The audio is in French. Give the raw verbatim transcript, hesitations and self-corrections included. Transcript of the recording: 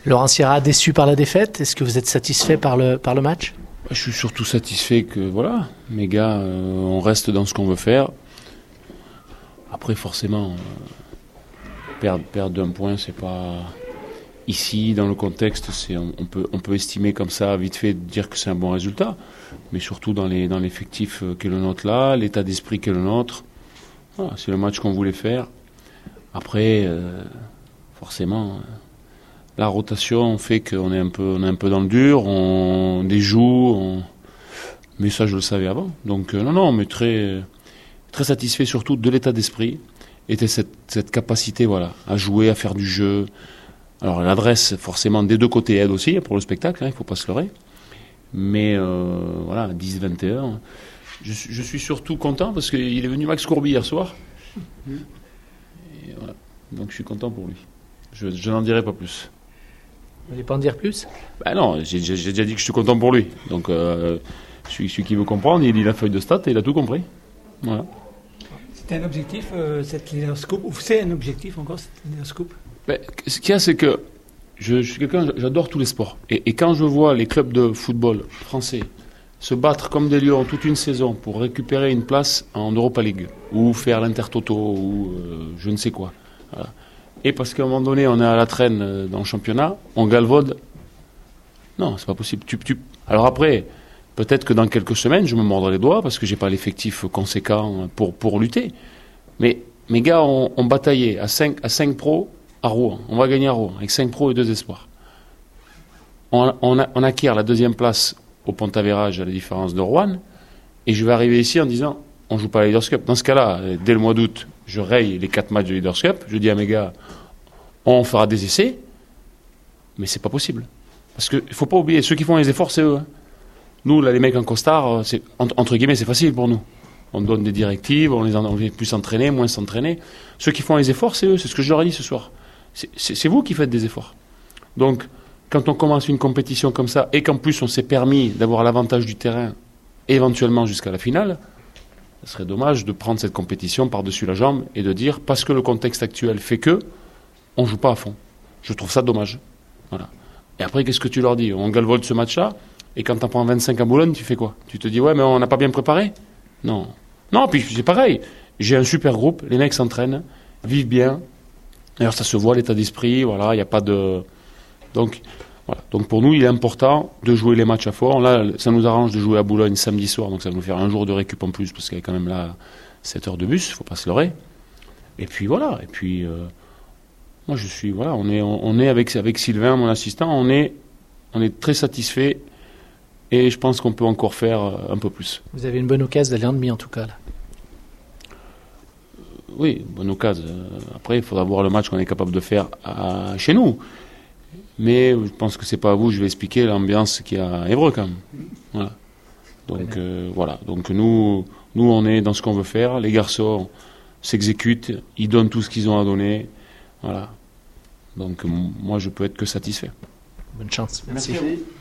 Laurent Sierra, déçu par la défaite. Est-ce que vous êtes satisfait par le, par le match? Je suis surtout satisfait que, voilà, mes gars, euh, on reste dans ce qu'on veut faire. Après, forcément, euh, perdre, perdre d'un point, c'est pas... Ici, dans le contexte, c'est, on, on, peut, on peut estimer comme ça, vite fait, dire que c'est un bon résultat. Mais surtout dans, les, dans l'effectif qu'est le nôtre là, l'état d'esprit qu'est le nôtre. Voilà, c'est le match qu'on voulait faire. Après, euh, forcément, euh, la rotation fait qu'on est un peu, on est un peu dans le dur, on déjoue, on... mais ça je le savais avant. Donc euh, non, non, mais très, très satisfait surtout de l'état d'esprit et de cette, cette capacité, voilà, à jouer, à faire du jeu. Alors l'adresse, forcément, des deux côtés aide aussi pour le spectacle, hein, il ne faut pas se leurrer. Mais euh, voilà, dix vingt et un, je, je suis surtout content parce qu'il est venu Max Courby hier soir. Et voilà. Donc je suis content pour lui. Je, je n'en dirai pas plus. Vous voulez pas en dire plus? Ben non, j'ai, j'ai, j'ai déjà dit que je suis content pour lui. Donc euh, celui, celui qui veut comprendre, il lit la feuille de stats et il a tout compris. Voilà. C'était un objectif, euh, cette Leaders Cup, ou c'est un objectif encore, cette Leaders Cup? Ben, ce qu'il y a, c'est que je, je suis quelqu'un, j'adore tous les sports. Et, et quand je vois les clubs de football français se battre comme des lions toute une saison pour récupérer une place en Europa League, ou faire l'Intertoto, ou euh, je ne sais quoi. Voilà. Et parce qu'à un moment donné, on est à la traîne dans le championnat, on galvaude. Non, c'est pas possible. Tu, tu... Alors après, peut-être que dans quelques semaines, je me mordrai les doigts parce que j'ai pas l'effectif conséquent pour, pour lutter. Mais mes gars ont, ont bataillé à cinq, à cinq pros à Rouen. On va gagner à Rouen avec cinq pros et deux espoirs. On, on, a, on acquiert la deuxième place au Pont-Average à la différence de Rouen. Et je vais arriver ici en disant, on joue pas à la Leaders Cup. Dans ce cas-là, dès le mois d'août, je raye les quatre matchs de Leaders Cup. Je dis à mes gars, on fera des essais. Mais c'est pas possible. Parce qu'il ne faut pas oublier, ceux qui font les efforts, c'est eux. Hein. Nous, là, les mecs en costard, c'est, entre guillemets, c'est facile pour nous. On donne des directives, on les en, on vient plus s'entraîner, moins s'entraîner. Ceux qui font les efforts, c'est eux. C'est ce que je leur ai dit ce soir. C'est, c'est, c'est vous qui faites des efforts. Donc, quand on commence une compétition comme ça, et qu'en plus on s'est permis d'avoir l'avantage du terrain, éventuellement jusqu'à la finale, ce serait dommage de prendre cette compétition par-dessus la jambe et de dire, parce que le contexte actuel fait que, on ne joue pas à fond. Je trouve ça dommage. Voilà. Et après, qu'est-ce que tu leur dis? On galvaude ce match-là, et quand t'en prends vingt-cinq à Boulogne, tu fais quoi? Tu te dis, ouais, mais on n'a pas bien préparé? Non. Non, puis c'est pareil. J'ai un super groupe, les mecs s'entraînent, vivent bien. D'ailleurs, ça se voit, l'état d'esprit, voilà, il n'y a pas de... Donc, voilà. Donc pour nous, il est important de jouer les matchs à fond. Là, ça nous arrange de jouer à Boulogne samedi soir, donc ça va nous faire un jour de récup en plus, parce qu'il y a quand même là sept heures de bus, il ne faut pas se leurrer. Et puis voilà, et puis... Euh, moi, je suis, voilà, on est, on est avec, avec Sylvain, mon assistant, on est, on est très satisfait et je pense qu'on peut encore faire un peu plus. Vous avez une bonne occasion d'aller en demi, en tout cas, là. Oui, bonne occasion. Après, il faudra voir le match qu'on est capable de faire à, chez nous. Mais je pense que c'est pas à vous, je vais expliquer l'ambiance qu'il y a à Évreux, quand même. Voilà. Donc, euh, voilà. Donc, nous, nous, on est dans ce qu'on veut faire. Les garçons s'exécutent, ils donnent tout ce qu'ils ont à donner. Voilà. Donc, moi, je peux être que satisfait. Bonne chance. Merci. Merci. Merci.